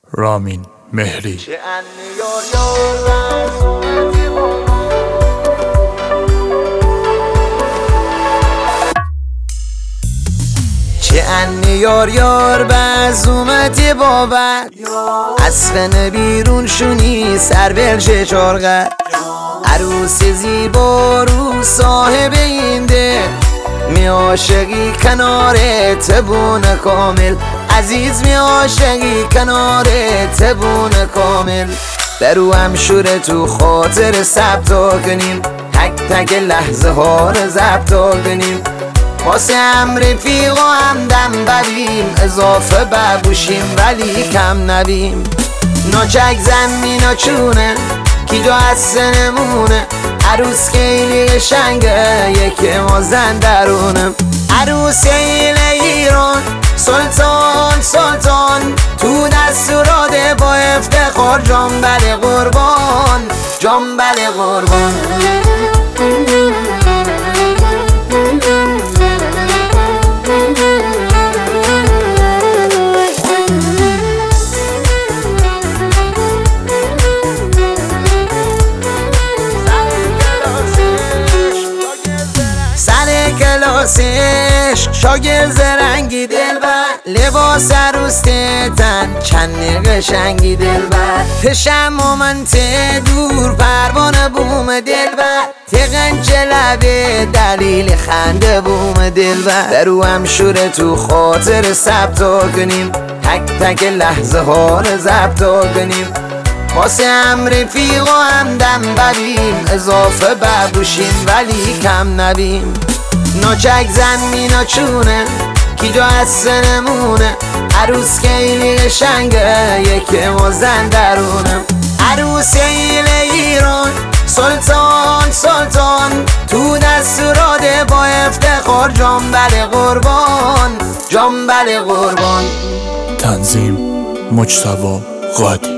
رامین مهری. چه ان یار بزومتی بابد اسفن بیرون شونی سر بلش چارقد عروس زیبا رو صاحب این ده می عاشقی کنارت بونه کامل عزیز می عاشقی کنارت بونه کامل برو هم شوره تو خاطر ثبتا کنیم تک تک لحظه ها رو ضبطا کنیم واسه هم رفیق و همدم بریم اضافه ببوشیم ولی کم نبیم ناچک زمینا چونه کی جا از نمونه عروس خیلی قشنگه یکی ما زن درونه عروس ایران سلطان سلطان تو دستوراده با افتخار جنبل قربان جنبل قربان شاگرد زرنگی دلبر لباس عروس تن چند قشنگی دلبر پشم مومنت دور پروانه بوم دلبر تقنج لبه دلیل خنده بوم دلبر برو هم شوره تو خاطر ثبتا کنیم تک تک لحظه ها رو ضبطا کنیم واسه هم رفیق و همدم بریم اضافه ببوشیم ولی کم نبیم ناچک زمینا چونه کی جا از نمونه عروس خیلی قشنگه یکی ما زن درونه عروس ایران سلطان سلطان تو دستوراده با افتخار جنبل قربان جنبل قربان. تنظیم مجتبی قادی.